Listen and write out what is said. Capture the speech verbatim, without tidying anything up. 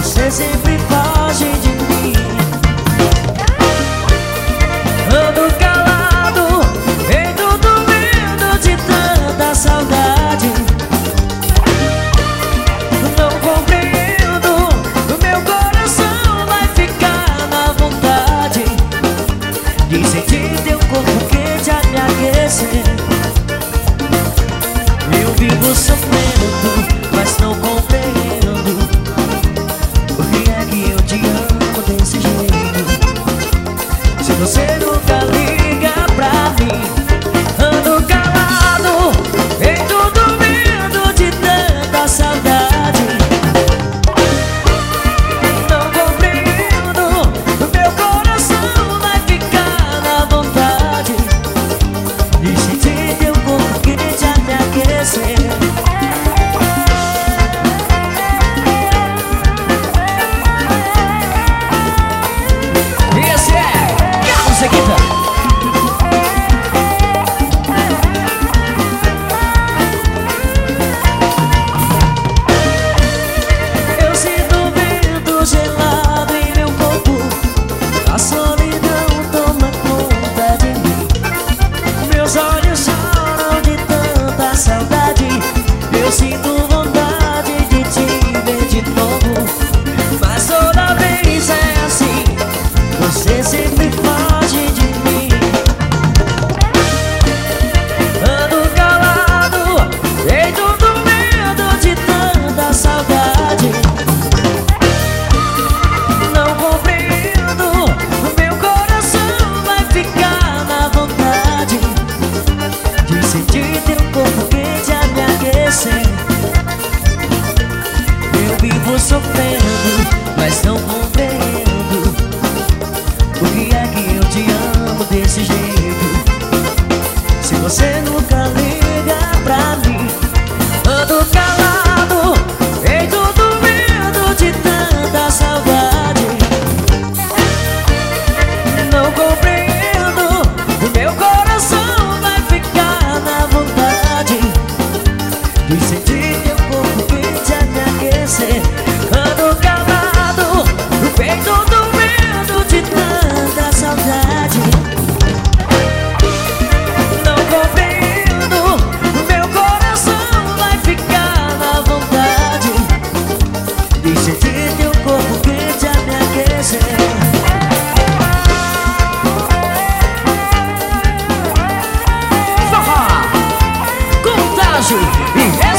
Você sempre foge de mim. Ando calado, feito doendo de tanta saudade. Não compreendo, o meu coração vai ficar na vontade de sentir teu corpo quente a me aquecer. Eu vivo sofrendo, mas não compreendo por que é que eu te amo desse jeito. Se você nunca liga pra mim, ando calado, feito dormindo de tanta saudade. Não compreendo, o meu coração vai ficar na vontade de sentir teu corpo quente a me aquecer. Esse é Carlos Equita. Eu sinto o vento gelado em meu corpo, a solidão toma conta de mim. Meus olhos choram de tanta saudade. Eu sinto vontade de te ver de novo, mas toda vez é assim, você sempre foge de mim. Ando calado, feito dormindo de tanta saudade. Não compreendo, o meu coração vai ficar na vontade de sentir teu corpo quente a me aquecer. Eu vivo sofrendo, mas não compreendo por que é que eu te amo desse jeito. Se você nunca liga pra mim, ando calado, feito dormindo de tanta saudade. Não compreendo, o meu coração vai ficar na vontade de sentir teu corpo quente a me aquecer. Ando calado, feito dormindo de tanta saudade. Não compreendo, o meu coração vai ficar na vontade de sentir teu corpo quente a me aquecer. Forró, Contágio e